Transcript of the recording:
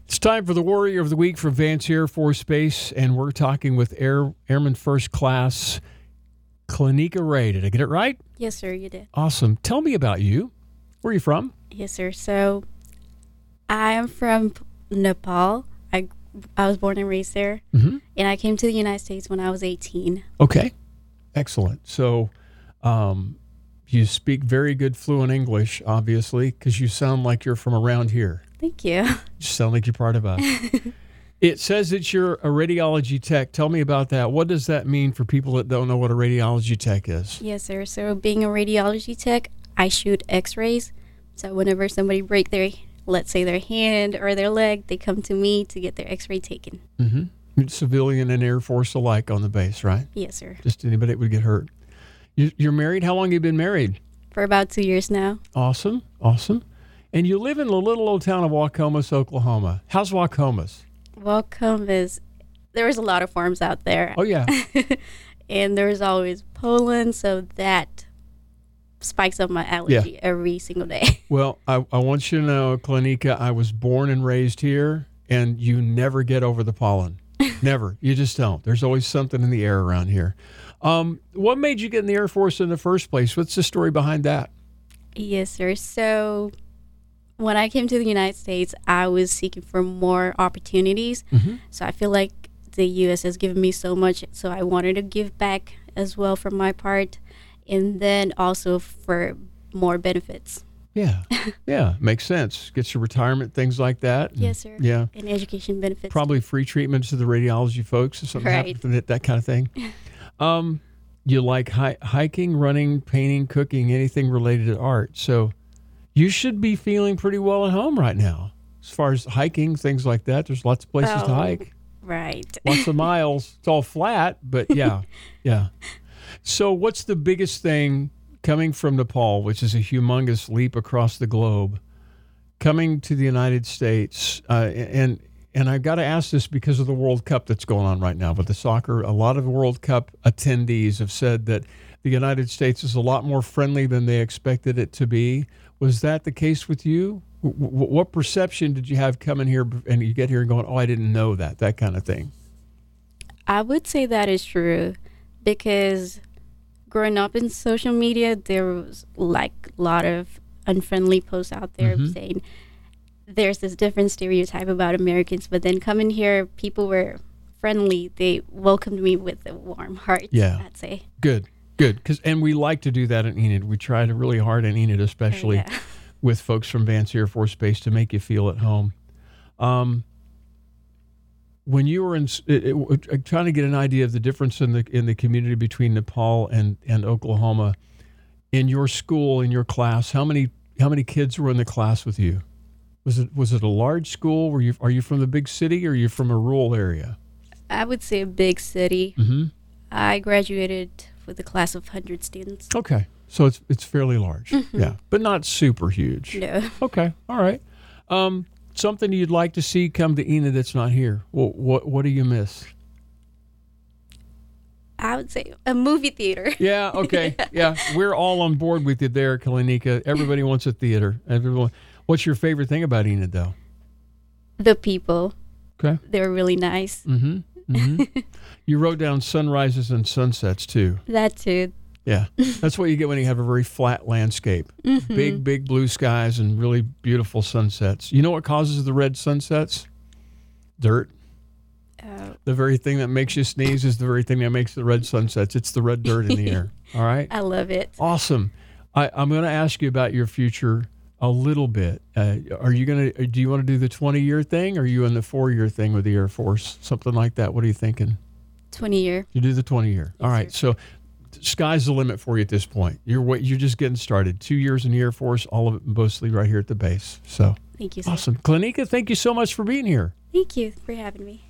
It's time for the Warrior of the Week from Vance Air Force Base, and we're talking with Airman First Class Clinica Ray. Did I get it right? Yes, sir, you did. Awesome. Tell me about you. Where are you from? Yes, sir. So, I am from Nepal. I was born and raised there, and I came to the United States when I was 18. Okay. Excellent. So, you speak very good fluent English, obviously, because you sound like you're from around here. Thank you. You sound like you're part of us. It says that you're a radiology tech. Tell me about that. What does that mean for people that don't know what a radiology tech is? Yes, sir. So, being a radiology tech, I shoot x-rays. So, whenever somebody break their, let's say their hand or their leg, they come to me to get their x-ray taken. Civilian and Air Force alike on the base, right? Yes, sir. Just anybody that would get hurt. You're married? How long have you been married? For about 2 years now. Awesome. And you live in the little old town of Waukomis, Oklahoma. How's Waukomis? Waukomis, there was a lot of farms out there. Oh, yeah. And there's always pollen, so that spikes up my allergy every single day. Well, I want you to know, Clinica, I was born and raised here, and you never get over the pollen. Never. You just don't. There's always something in the air around here. What made you get in the Air Force in the first place? What's the story behind that? Yes, sir. So when I came to the United States, I was seeking for more opportunities. So I feel like the U.S. has given me so much, so I wanted to give back as well from my part, and then also for more benefits. Yeah, makes sense. Gets your retirement, things like that. Yes, sir. Yeah. And education benefits. Probably free treatments to the radiology folks if something happens from that kind of thing. You like hiking, running, painting, cooking, anything related to art. So you should be feeling pretty well at home right now. As far as hiking, things like that, there's lots of places to hike. Right. Lots of miles. It's all flat, but yeah. So what's the biggest thing coming from Nepal, which is a humongous leap across the globe, coming to the United States? And I've got to ask this because of the World Cup that's going on right now with the soccer. A lot of the World Cup attendees have said that the United States is a lot more friendly than they expected it to be. Was that the case with you? What perception did you have coming here and you get here and going, oh, I didn't know that kind of thing? I would say that is true because growing up in social media, there was like a lot of unfriendly posts out there saying there's this different stereotype about Americans, but then coming here, people were friendly. They welcomed me with a warm heart, I'd say. Good. And we like to do that in Enid. We try to really hard in Enid, especially with folks from Vance Air Force Base, to make you feel at home. When you were trying to get an idea of the difference in the community between Nepal and Oklahoma, in your school, in your class, how many kids were in the class with you? Was it a large school? Are you from the big city or are you from a rural area? I would say a big city. I graduated with a class of 100 students. Okay, so it's fairly large, but not super huge. No. Okay, all right. Something you'd like to see come to Enid that's not here. Well, what do you miss? I would say a movie theater. Yeah, okay. Yeah, we're all on board with you there, Clinica. Everybody wants a theater. Everyone. What's your favorite thing about Enid, though? The people. Okay. They were really nice. You wrote down sunrises and sunsets, too. That, too. Yeah. That's what you get when you have a very flat landscape. Big blue skies and really beautiful sunsets. You know what causes the red sunsets? Dirt. The very thing that makes you sneeze is the very thing that makes the red sunsets. It's the red dirt in the air. All right? I love it. Awesome. I'm going to ask you about your future a little bit. Do you want to do the 20-year thing, or are you in the 4-year thing with the Air Force? Something like that. What are you thinking? 20-year. You do the 20-year. All right. Sir. So sky's the limit for you at this point. You're just getting started. 2 years in the Air Force, all of it mostly right here at the base. So thank you, sir. Awesome. Clinica, thank you so much for being here. Thank you for having me.